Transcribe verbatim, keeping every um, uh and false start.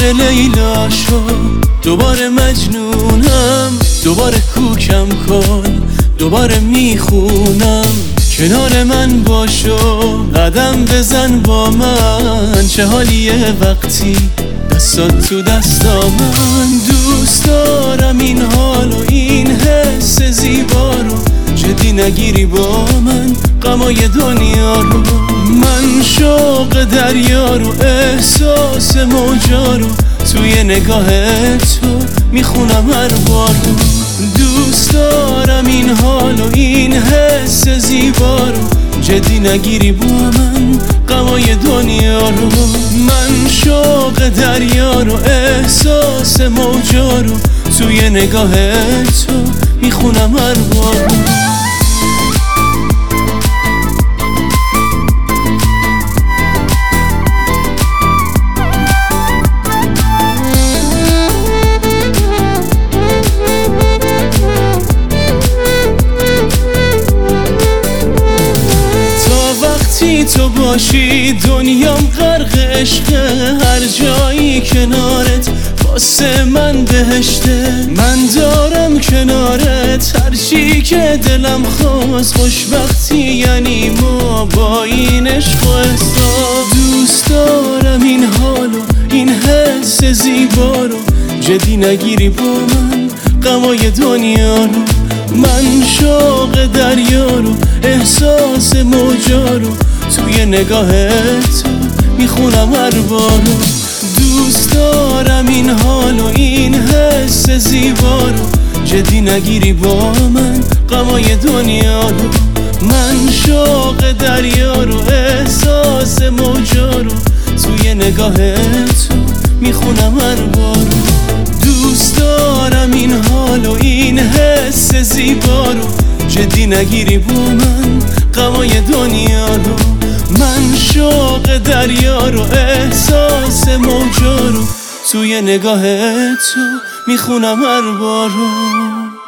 دوباره لیلا شد، دوباره مجنونم، دوباره کوکم کن، دوباره میخونم کنار من باشو، قدم بزن با من. چه حالیه وقتی دستات تو دستا من. دوست دارم این حال و این حس زیبا رو، جدی نگیری با من غمای دنیا رو. من شوق دریا رو، احساس موجا رو، توی نگاه تو میخونم هر بار رو. دوست دارم این حال و این حس زیبا رو، جدی نگیری با من غمای دنیا رو. من شوق دریا رو، احساس موجا رو، توی نگاه تو میخونم هر بار رو. تو باشی دنیام غرق عشقه، هر جایی کنارت واسه من بهشته. من دارم کنارت هر چی که دلم خواست، خوشبختی یعنی ما با این عشق و احساس. دوست دارم این حالو، این حس زیبا رو، جدی نگیری با من غمای دنیا رو. من شوق دریا رو، احساس موجا رو، توی نگاه تو میخونم هر بار رو. دوست دارم این حال و این حس زیبا رو، جدی نگیری با من غمای دنیا رو. من شوق دریا رو، احساس موجا رو، توی نگاه تو میخونم هر بار رو. دوست دارم این حال و این حس زیبا رو، جدی نگیری با من غمای دنیا رو. من شوق دریا رو، احساس موجا رو، توی نگاه تو میخونم هر بار رو.